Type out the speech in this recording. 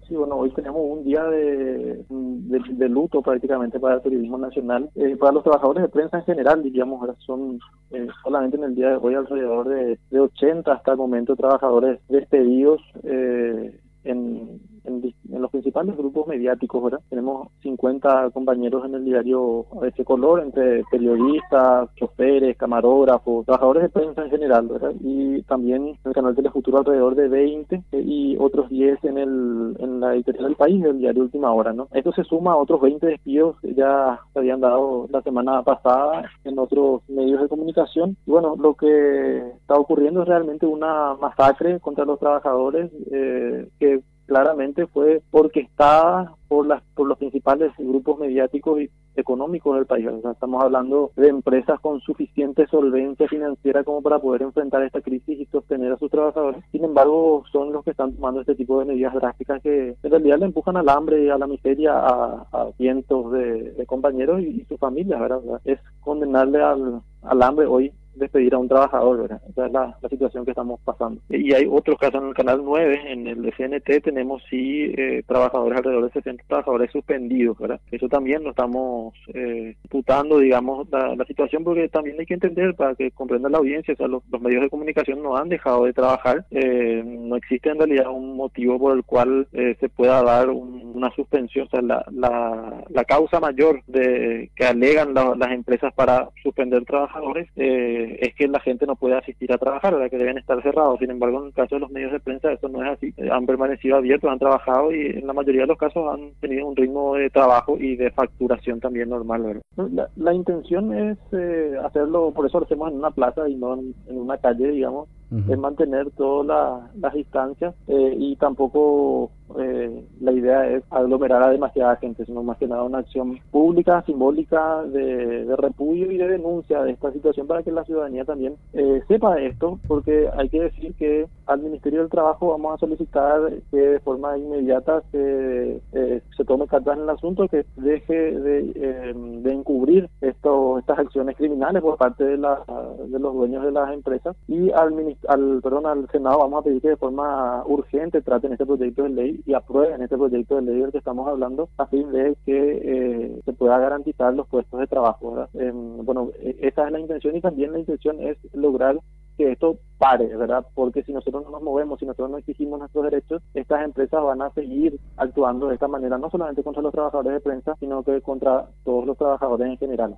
Sí, bueno, hoy tenemos un día de luto prácticamente para el periodismo nacional, para los trabajadores de prensa en general, diríamos, ahora son solamente en el día de hoy alrededor de 80 hasta el momento trabajadores despedidos en los principales grupos mediáticos, ¿verdad? Tenemos 50 compañeros en el diario ABC Color, entre periodistas, choferes, camarógrafos, trabajadores de prensa en general, ¿verdad? Y también en el canal Telefuturo alrededor de 20 y otros 10 en la editorial del País, del diario Última Hora, ¿no? Esto se suma a otros 20 despidos que ya se habían dado la semana pasada en otros medios de comunicación. Y bueno, lo que está ocurriendo es realmente una masacre contra los trabajadores que claramente fue orquestada por los principales grupos mediáticos y económicos del país. O sea, estamos hablando de empresas con suficiente solvencia financiera como para poder enfrentar esta crisis y sostener a sus trabajadores. Sin embargo, son los que están tomando este tipo de medidas drásticas que en realidad le empujan al hambre y a la miseria a cientos de compañeros y sus familias, ¿verdad? O sea, es condenarle al hambre hoy despedir a un trabajador, ¿verdad? Esa es la situación que estamos pasando. Y hay otros casos en el canal 9, en el CNT tenemos sí trabajadores, alrededor de 60 trabajadores suspendidos, ¿verdad? Eso también lo estamos imputando, digamos, la situación, porque también hay que entender, para que comprenda la audiencia, o sea, los medios de comunicación no han dejado de trabajar, no existe en realidad un motivo por el cual se pueda dar una suspensión, o sea, la causa mayor que alegan las empresas para suspender trabajadores es que la gente no puede asistir a trabajar, ¿verdad? Que deben estar cerrados. Sin embargo, en el caso de los medios de prensa eso no es así. Han permanecido abiertos, han trabajado y en la mayoría de los casos han tenido un ritmo de trabajo y de facturación también normal, ¿verdad? La intención es hacerlo, por eso lo hacemos en una plaza y no en una calle, digamos, es mantener todas las distancias y tampoco la idea es aglomerar a demasiada gente, sino más que nada una acción pública, simbólica de repudio y de denuncia de esta situación para que la ciudadanía también sepa esto, porque hay que decir que al Ministerio del Trabajo vamos a solicitar que de forma inmediata se tome cartas en el asunto, que deje de encubrir estas acciones criminales por parte de los dueños de las empresas, y al Senado vamos a pedir que de forma urgente traten este proyecto de ley y aprueben este proyecto de ley del que estamos hablando, a fin de que se pueda garantizar los puestos de trabajo, ¿verdad? Bueno, esa es la intención, y también la intención es lograr que esto pare, ¿verdad? Porque si nosotros no nos movemos, si nosotros no exigimos nuestros derechos, estas empresas van a seguir actuando de esta manera, no solamente contra los trabajadores de prensa, sino que contra todos los trabajadores en general.